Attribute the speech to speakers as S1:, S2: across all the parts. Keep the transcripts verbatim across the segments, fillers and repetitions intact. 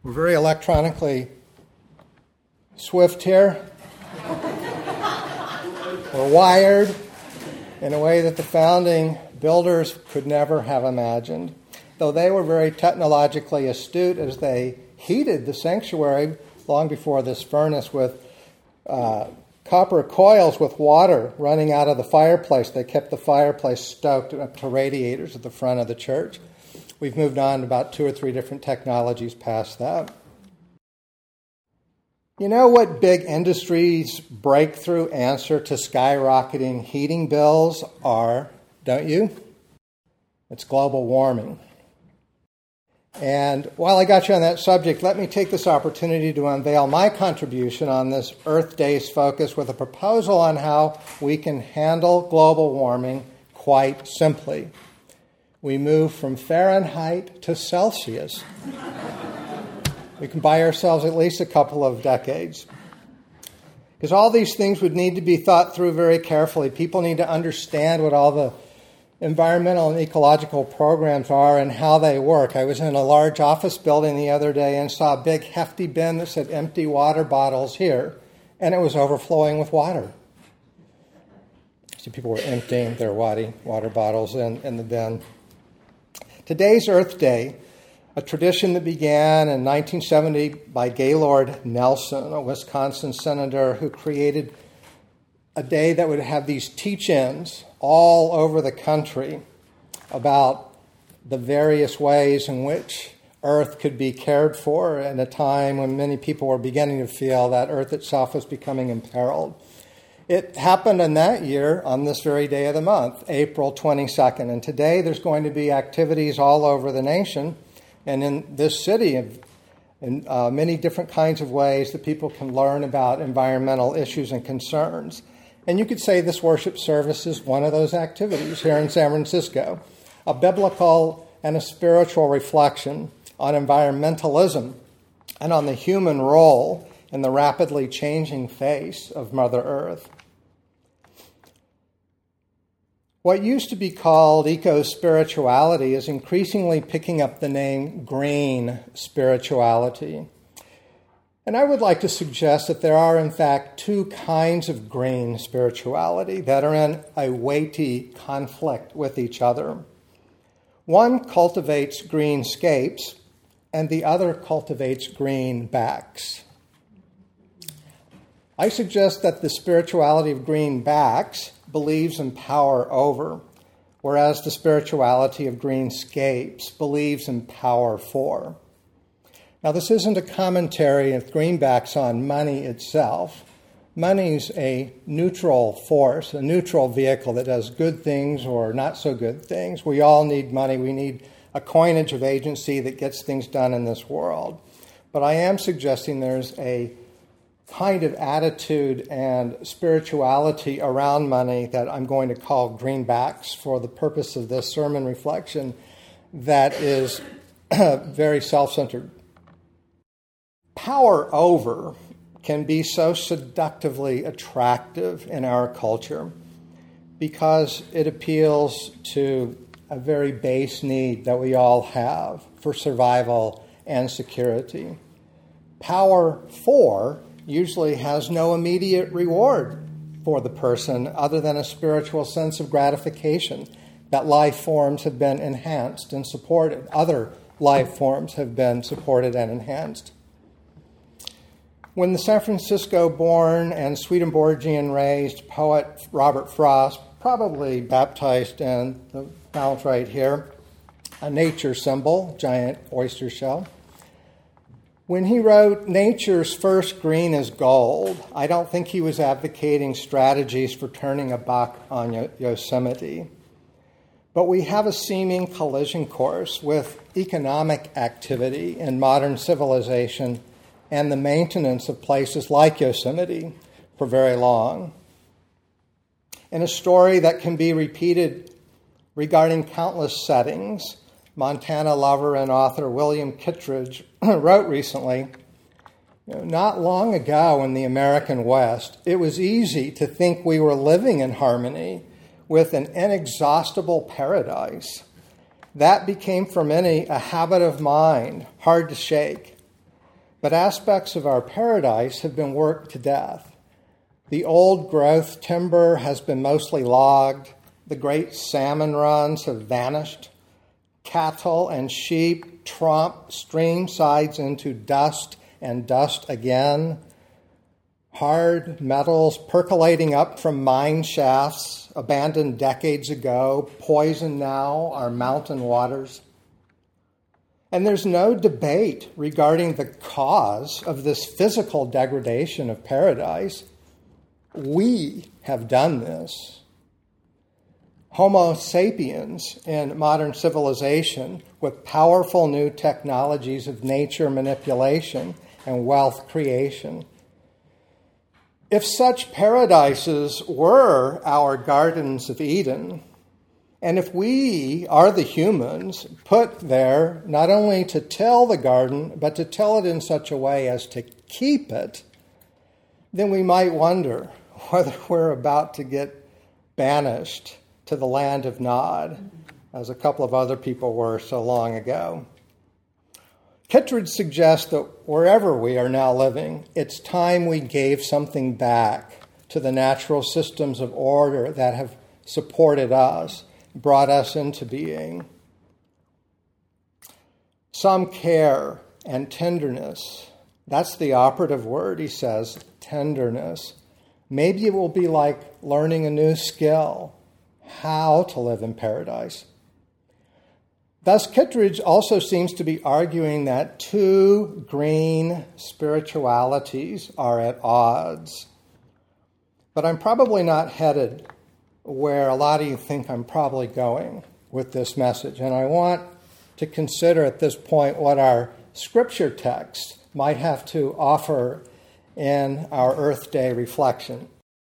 S1: We're very electronically swift here. We're wired in a way that the founding builders could never have imagined. Though they were very technologically astute as they heated the sanctuary long before this furnace with uh, copper coils with water running out of the fireplace. They kept the fireplace stoked up to radiators at the front of the church. We've moved on to about two or three different technologies past that. You know what big industry's breakthrough answer to skyrocketing heating bills are, don't you? It's global warming. And while I got you on that subject, let me take this opportunity to unveil my contribution on this Earth Day's focus with a proposal on how we can handle global warming quite simply. We move from Fahrenheit to Celsius. We can buy ourselves at least a couple of decades. Because all these things would need to be thought through very carefully. People need to understand what all the environmental and ecological programs are and how they work. I was in a large office building the other day and saw a big hefty bin that said empty water bottles here, and it was overflowing with water. So people were emptying their water bottles in, in the bin. Today's Earth Day, a tradition that began in nineteen seventy by Gaylord Nelson, a Wisconsin senator who created a day that would have these teach-ins all over the country about the various ways in which Earth could be cared for in a time when many people were beginning to feel that Earth itself was becoming imperiled. It happened in that year on this very day of the month, April twenty-second. And today there's going to be activities all over the nation and in this city in uh, many different kinds of ways that people can learn about environmental issues and concerns. And you could say this worship service is one of those activities here in San Francisco, a biblical and a spiritual reflection on environmentalism and on the human role in the rapidly changing face of Mother Earth. What used to be called eco-spirituality is increasingly picking up the name green spirituality. And I would like to suggest that there are, in fact, two kinds of green spirituality that are in a weighty conflict with each other. One cultivates greenscapes, and the other cultivates greenbacks. I suggest that the spirituality of greenbacks believes in power over, whereas the spirituality of greenscapes believes in power for. Now, this isn't a commentary of greenbacks on money itself. Money's a neutral force, a neutral vehicle that does good things or not so good things. We all need money. We need a coinage of agency that gets things done in this world. But I am suggesting there's a kind of attitude and spirituality around money that I'm going to call greenbacks for the purpose of this sermon reflection that is very self-centered. Power over can be so seductively attractive in our culture because it appeals to a very base need that we all have for survival and security. Power for usually has no immediate reward for the person other than a spiritual sense of gratification that life forms have been enhanced and supported. Other life forms have been supported and enhanced. When the San Francisco-born and Swedenborgian-raised poet Robert Frost, probably baptized in the mount right here, a nature symbol, giant oyster shell, when he wrote, "Nature's first green is gold," I don't think he was advocating strategies for turning a buck on Yo- Yosemite. But we have a seeming collision course with economic activity in modern civilization and the maintenance of places like Yosemite for very long. In a story that can be repeated regarding countless settings, Montana lover and author William Kittredge wrote recently, you know, not long ago in the American West, it was easy to think we were living in harmony with an inexhaustible paradise. That became for many a habit of mind, hard to shake. But aspects of our paradise have been worked to death. The old growth timber has been mostly logged. The great salmon runs have vanished. Cattle and sheep tromp stream sides into dust and dust again. Hard metals percolating up from mine shafts, abandoned decades ago, poison now our mountain waters. And there's no debate regarding the cause of this physical degradation of paradise. We have done this. Homo sapiens in modern civilization, with powerful new technologies of nature manipulation and wealth creation. If such paradises were our gardens of Eden, and if we are the humans put there not only to till the garden, but to till it in such a way as to keep it, then we might wonder whether we're about to get banished to the land of Nod, as a couple of other people were so long ago. Kittredge suggests that wherever we are now living, it's time we gave something back to the natural systems of order that have supported us, brought us into being. Some care and tenderness, that's the operative word, he says, tenderness. Maybe it will be like learning a new skill, how to live in paradise. Thus, Kittredge also seems to be arguing that two green spiritualities are at odds. But I'm probably not headed where a lot of you think I'm probably going with this message. And I want to consider at this point what our scripture text might have to offer in our Earth Day reflection.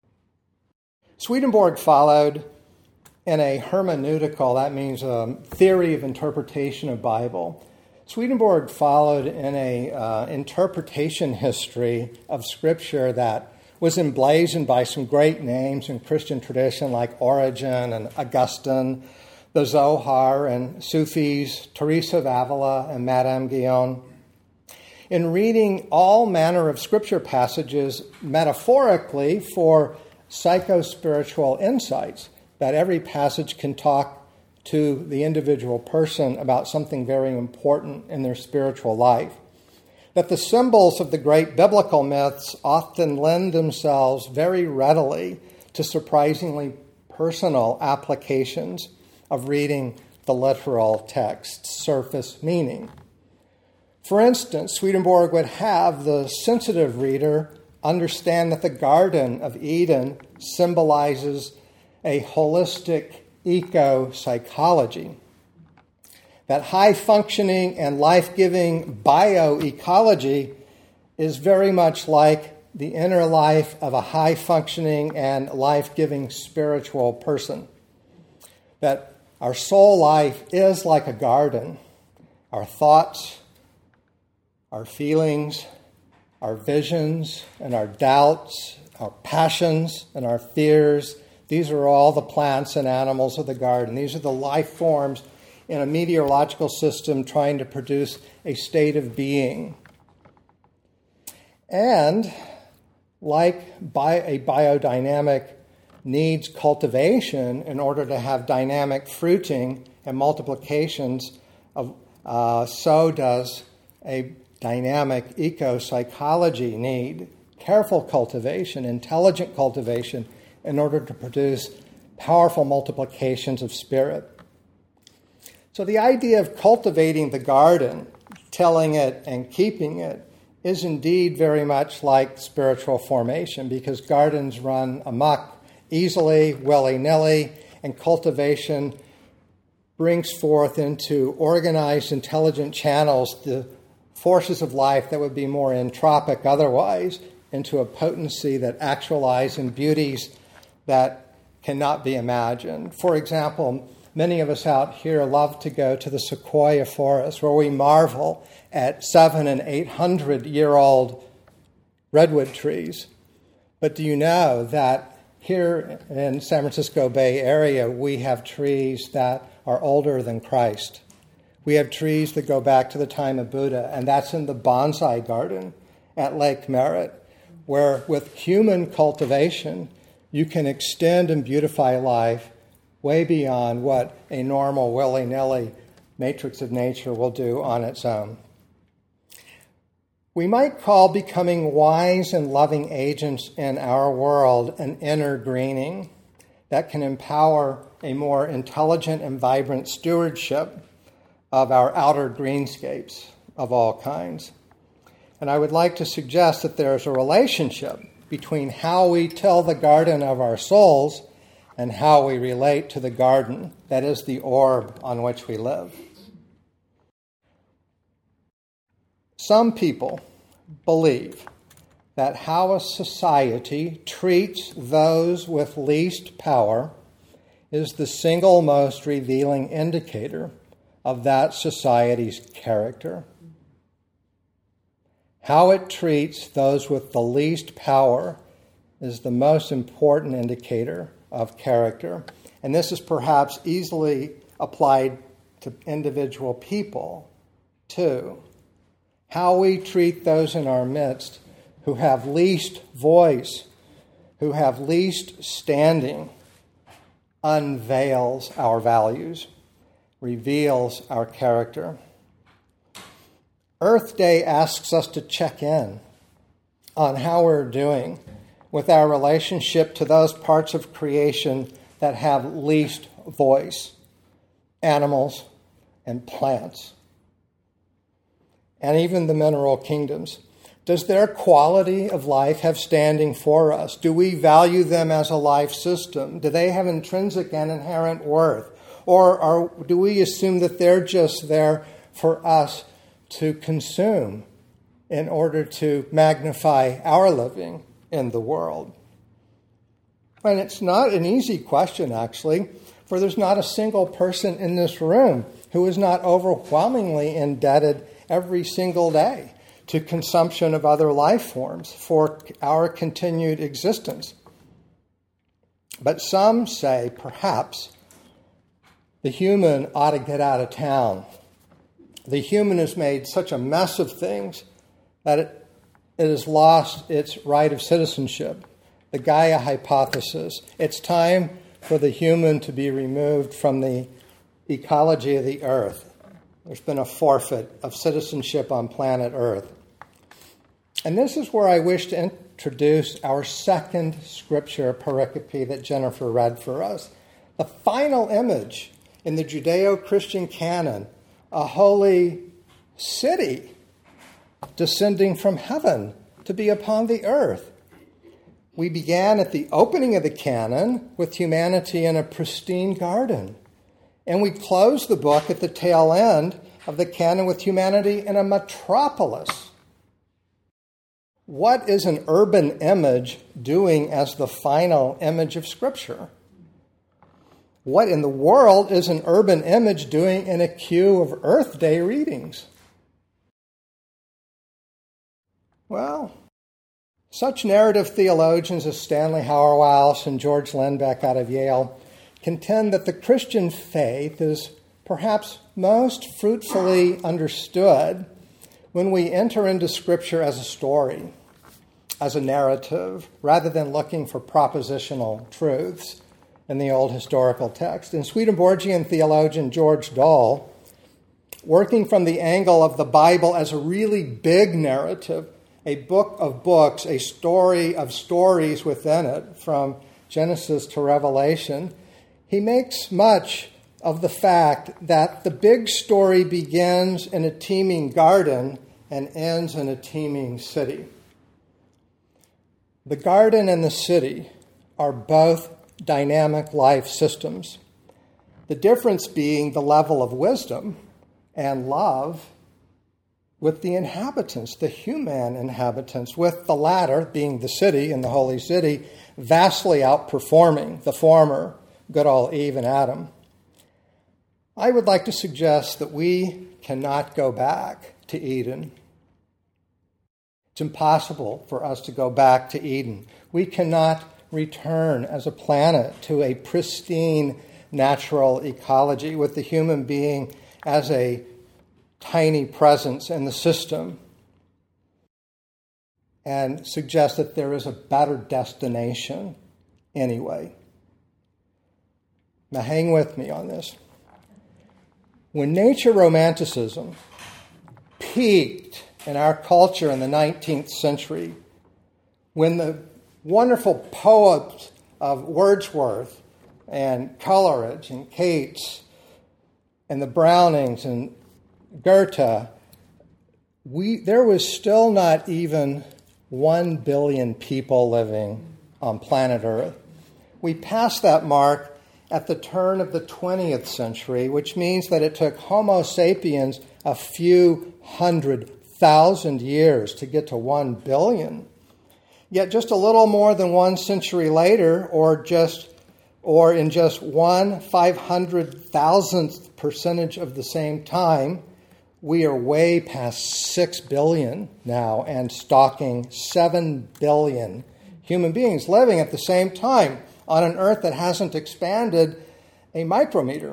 S1: Swedenborg followed in a hermeneutical, that means a theory of interpretation of Bible. Swedenborg followed in a uh, interpretation history of Scripture that was emblazoned by some great names in Christian tradition like Origen and Augustine, the Zohar and Sufis, Teresa of Avila and Madame Guyon. In reading all manner of Scripture passages metaphorically for psycho-spiritual insights, that every passage can talk to the individual person about something very important in their spiritual life. That the symbols of the great biblical myths often lend themselves very readily to surprisingly personal applications of reading the literal text's surface meaning. For instance, Swedenborg would have the sensitive reader understand that the Garden of Eden symbolizes a holistic eco-psychology. That high-functioning and life-giving bioecology is very much like the inner life of a high-functioning and life-giving spiritual person. That our soul life is like a garden. Our thoughts, our feelings, our visions, and our doubts, our passions, and our fears, these are all the plants and animals of the garden. These are the life forms in a meteorological system trying to produce a state of being. And like bi- a biodynamic needs cultivation in order to have dynamic fruiting and multiplications, of, uh, so does a dynamic eco-psychology need careful cultivation, intelligent cultivation, in order to produce powerful multiplications of spirit. So the idea of cultivating the garden, tilling it and keeping it, is indeed very much like spiritual formation, because gardens run amok easily, willy-nilly, and cultivation brings forth into organized, intelligent channels the forces of life that would be more entropic otherwise, into a potency that actualize in beauties that cannot be imagined. For example, many of us out here love to go to the sequoia forest, where we marvel at seven and eight hundred year old redwood trees. But do you know that here in San Francisco Bay Area we have trees that are older than Christ? We have trees that go back to the time of Buddha, and that's in the bonsai garden at Lake Merritt, where with human cultivation, you can extend and beautify life way beyond what a normal willy-nilly matrix of nature will do on its own. We might call becoming wise and loving agents in our world an inner greening that can empower a more intelligent and vibrant stewardship of our outer greenscapes of all kinds. And I would like to suggest that there is a relationship between how we till the garden of our souls and how we relate to the garden that is the orb on which we live. Some people believe that how a society treats those with least power is the single most revealing indicator of that society's character. How it treats those with the least power is the most important indicator of character. And this is perhaps easily applied to individual people, too. How we treat those in our midst who have least voice, who have least standing, unveils our values, reveals our character. Earth Day asks us to check in on how we're doing with our relationship to those parts of creation that have least voice, animals and plants, and even the mineral kingdoms. Does their quality of life have standing for us? Do we value them as a life system? Do they have intrinsic and inherent worth? Or are, do we assume that they're just there for us to consume in order to magnify our living in the world? And it's not an easy question, actually, for there's not a single person in this room who is not overwhelmingly indebted every single day to consumption of other life forms for our continued existence. But some say, perhaps, the human ought to get out of town. The human has made such a mess of things that it, it has lost its right of citizenship, the Gaia hypothesis. It's time for the human to be removed from the ecology of the earth. There's been a forfeit of citizenship on planet Earth. And this is where I wish to introduce our second scripture pericope that Jennifer read for us. The final image in the Judeo-Christian canon, a holy city descending from heaven to be upon the earth. We began at the opening of the canon with humanity in a pristine garden. And we closed the book at the tail end of the canon with humanity in a metropolis. What is an urban image doing as the final image of Scripture? What in the world is an urban image doing in a queue of Earth Day readings? Well, such narrative theologians as Stanley Hauerwas and George Lindbeck out of Yale contend that the Christian faith is perhaps most fruitfully understood when we enter into Scripture as a story, as a narrative, rather than looking for propositional truths in the old historical text. And Swedenborgian theologian George Dahl, working from the angle of the Bible as a really big narrative, a book of books, a story of stories within it, from Genesis to Revelation, he makes much of the fact that the big story begins in a teeming garden and ends in a teeming city. The garden and the city are both dynamic life systems, the difference being the level of wisdom and love with the inhabitants, the human inhabitants, with the latter, being the city and the holy city, vastly outperforming the former, good old Eve and Adam. I would like to suggest that we cannot go back to Eden. It's impossible for us to go back to Eden. We cannot return as a planet to a pristine natural ecology with the human being as a tiny presence in the system and suggest that there is a better destination anyway. Now hang with me on this. When nature romanticism peaked in our culture in the nineteenth century, when the wonderful poems of Wordsworth and Coleridge and Keats and the Brownings and Goethe, we, there was still not even one billion people living on planet Earth. We passed that mark at the turn of the twentieth century, which means that it took Homo sapiens a few hundred thousand years to get to one billion. Yet just a little more than one century later, or just or in just one five hundred thousandth percentage of the same time, we are way past six billion now and stalking seven billion human beings living at the same time on an Earth that hasn't expanded a micrometer.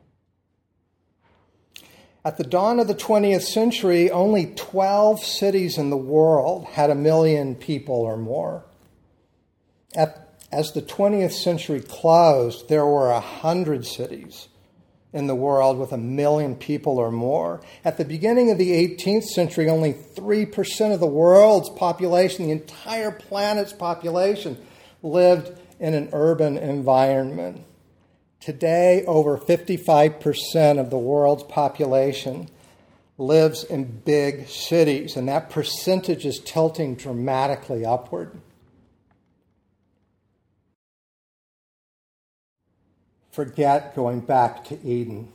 S1: At the dawn of the twentieth century, only twelve cities in the world had a million people or more. At, as the twentieth century closed, there were one hundred cities in the world with a million people or more. At the beginning of the eighteenth century, only three percent of the world's population, the entire planet's population, lived in an urban environment. Today, over fifty-five percent of the world's population lives in big cities, and that percentage is tilting dramatically upward. Forget going back to Eden.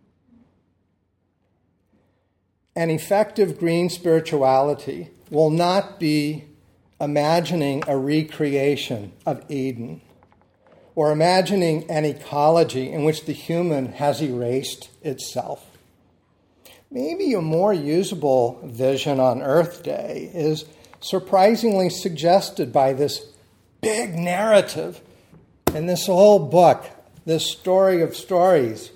S1: An effective green spirituality will not be imagining a recreation of Eden or imagining an ecology in which the human has erased itself. Maybe a more usable vision on Earth Day is surprisingly suggested by this big narrative in this whole book, this story of stories,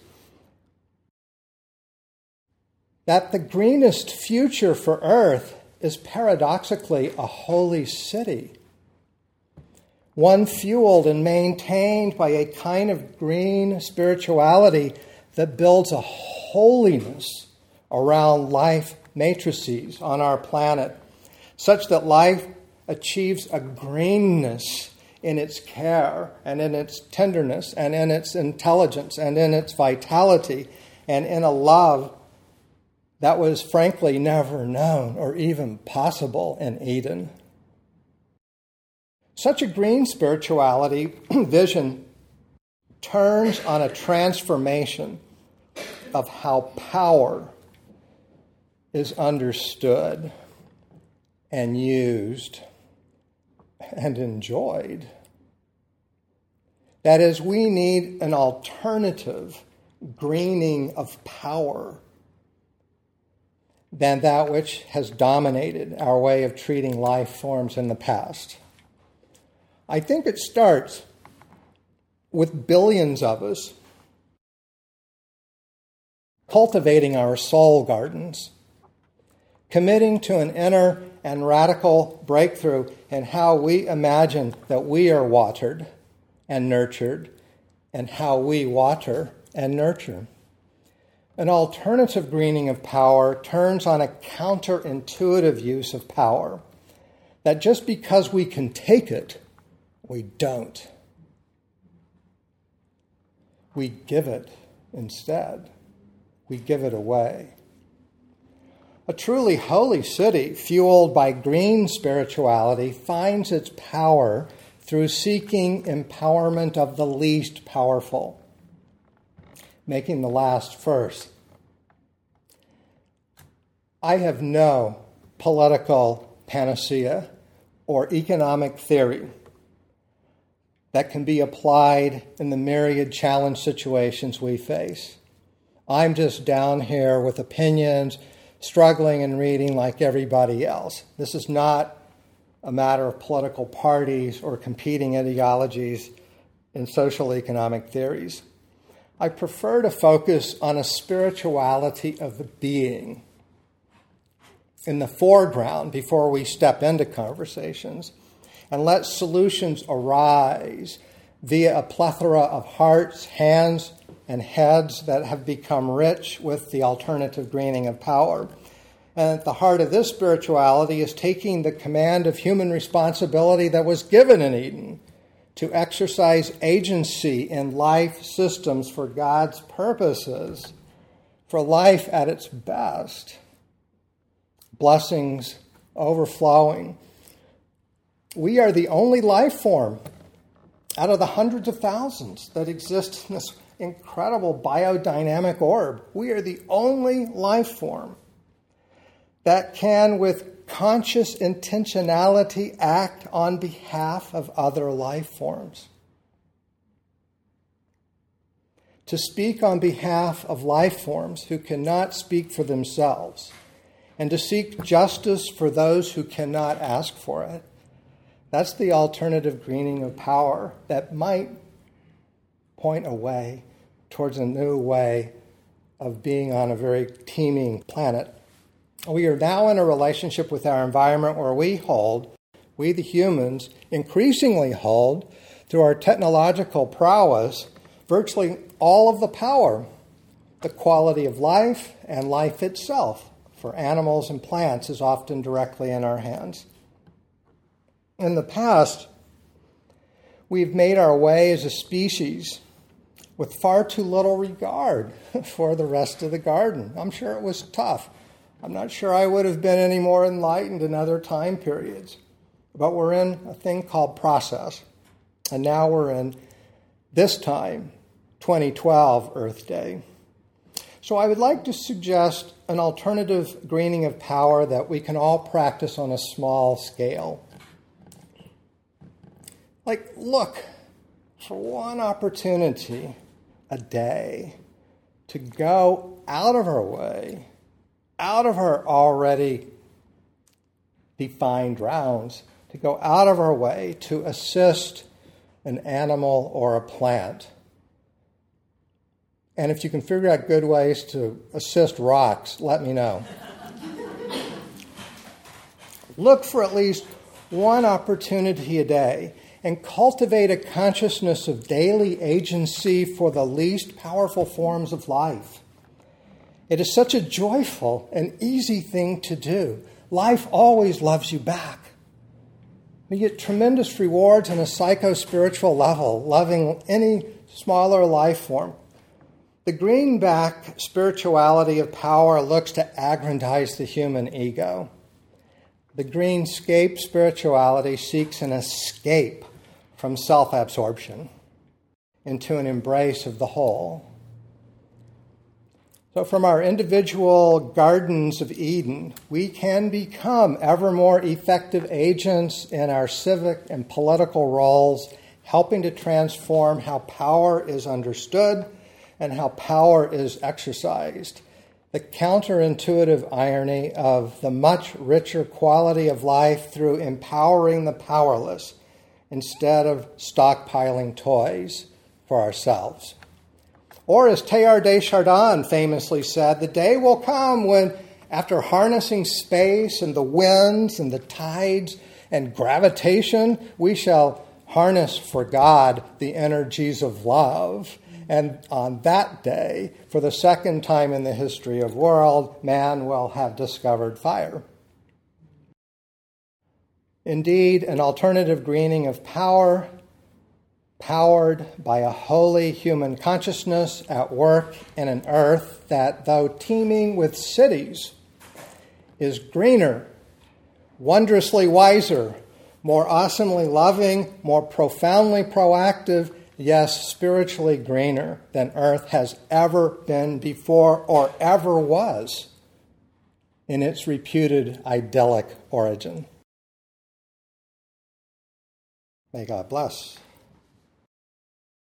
S1: that the greenest future for Earth is paradoxically a holy city, one fueled and maintained by a kind of green spirituality that builds a holiness around life matrices on our planet, such that life achieves a greenness in its care and in its tenderness and in its intelligence and in its vitality and in a love that was frankly never known or even possible in Eden. Such a green spirituality vision turns on a transformation of how power is understood and used and enjoyed. That is, we need an alternative greening of power than that which has dominated our way of treating life forms in the past. I think it starts with billions of us cultivating our soul gardens, committing to an inner and radical breakthrough in how we imagine that we are watered and nurtured and how we water and nurture. An alternative greening of power turns on a counterintuitive use of power, that just because we can take it, we don't. We give it instead. We give it away. A truly holy city, fueled by green spirituality, finds its power through seeking empowerment of the least powerful, making the last first. I have no political panacea or economic theory that can be applied in the myriad challenge situations we face. I'm just down here with opinions, struggling and reading like everybody else. This is not a matter of political parties or competing ideologies in social economic theories. I prefer to focus on a spirituality of the being in the foreground before we step into conversations, and let solutions arise via a plethora of hearts, hands, and heads that have become rich with the alternative greening of power. And at the heart of this spirituality is taking the command of human responsibility that was given in Eden to exercise agency in life systems for God's purposes, for life at its best. Blessings overflowing. We are the only life form out of the hundreds of thousands that exist in this incredible biodynamic orb. We are the only life form that can, with conscious intentionality, act on behalf of other life forms. To speak on behalf of life forms who cannot speak for themselves, and to seek justice for those who cannot ask for it. That's the alternative greening of power that might point a way towards a new way of being on a very teeming planet. We are now in a relationship with our environment where we hold, we the humans, increasingly hold, through our technological prowess, virtually all of the power, the quality of life and life itself for animals and plants is often directly in our hands. In the past, we've made our way as a species with far too little regard for the rest of the garden. I'm sure it was tough. I'm not sure I would have been any more enlightened in other time periods. But we're in a thing called process. And now we're in this time, twenty twelve Earth Day. So I would like to suggest an alternative greening of power that we can all practice on a small scale. Like, look for one opportunity a day to go out of our way, out of our already defined rounds, to go out of our way to assist an animal or a plant. And if you can figure out good ways to assist rocks, let me know. Look for at least one opportunity a day and cultivate a consciousness of daily agency for the least powerful forms of life. It is such a joyful and easy thing to do. Life always loves you back. You get tremendous rewards on a psycho-spiritual level, loving any smaller life form. The greenback spirituality of power looks to aggrandize the human ego. The greenscape spirituality seeks an escape from self-absorption into an embrace of the whole. So from our individual gardens of Eden, we can become ever more effective agents in our civic and political roles, helping to transform how power is understood and how power is exercised. The counterintuitive irony of the much richer quality of life through empowering the powerless instead of stockpiling toys for ourselves. Or as Teilhard de Chardin famously said, the day will come when, after harnessing space and the winds and the tides and gravitation, we shall harness for God the energies of love. And on that day, for the second time in the history of the world, man will have discovered fire. Indeed, an alternative greening of power, powered by a holy human consciousness at work in an earth that, though teeming with cities, is greener, wondrously wiser, more awesomely loving, more profoundly proactive, yes, spiritually greener than earth has ever been before or ever was in its reputed idyllic origin. May God bless.